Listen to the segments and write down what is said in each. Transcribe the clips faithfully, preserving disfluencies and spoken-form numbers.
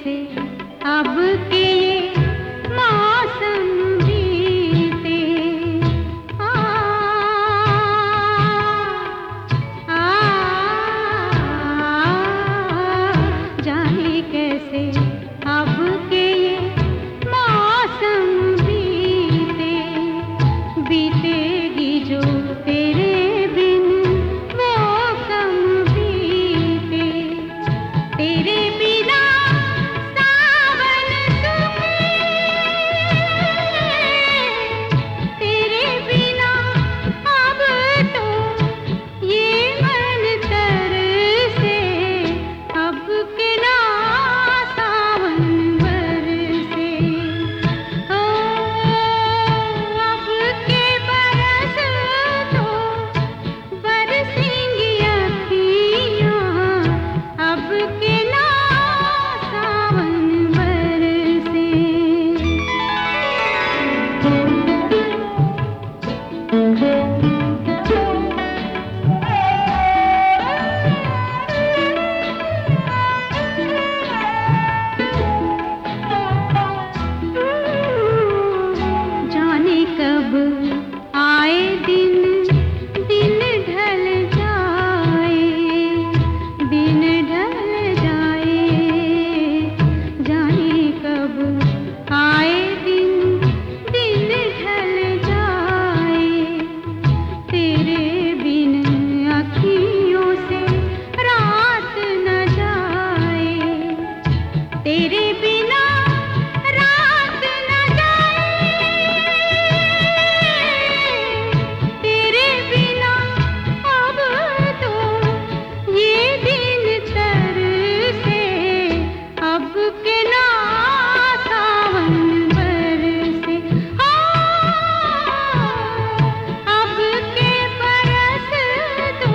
कैसे अब के ये मौसम बीते। आ, आ, जाने कैसे अब के ये मौसम बीते। बीतेगी जो तेरे बिन वो कम बीते। तेरे बिना सावन सूखे, तेरे बिना अब तो ये मन तरसे। अब के ना सावन बरसे। ओ, अब के बरस तो बरसेंगी अखियाँ। अब के ना सावन बरसे। जाने कब आए दिन, दिन ढल जाए, दिन ढल जाए। जाने कब आए दिन, दिन ढल जाए। तेरे बिन अखियों से रात न जाए। तेरे बिना रात न जाए। तेरे बिना अब तो ये दिन तरसे। अब के ना सावन बरसे। हाँ, अब के बरस तो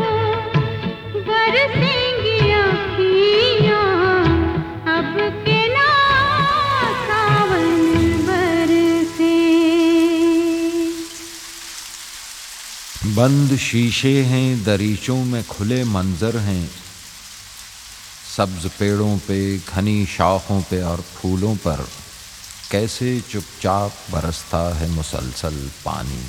बरसेंगी अखियाँ। अब के ना सावन बरसे। बंद शीशे हैं, दरीचों में खुले मंजर हैं। सब्ज पेड़ों पे, घनी शाखों पे और फूलों पर कैसे चुपचाप बरसता है मुसलसल पानी।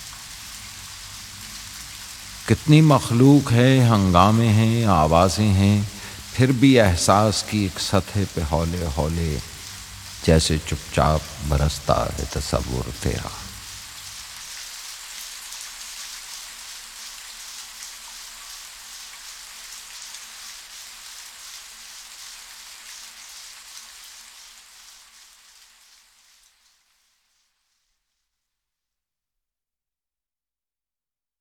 कितनी मखलूक है, हंगामे हैं, आवाज़ें हैं, फिर भी एहसास की एक सतह पे हौले हौले जैसे चुपचाप बरसता है तसव्वुर तेरा।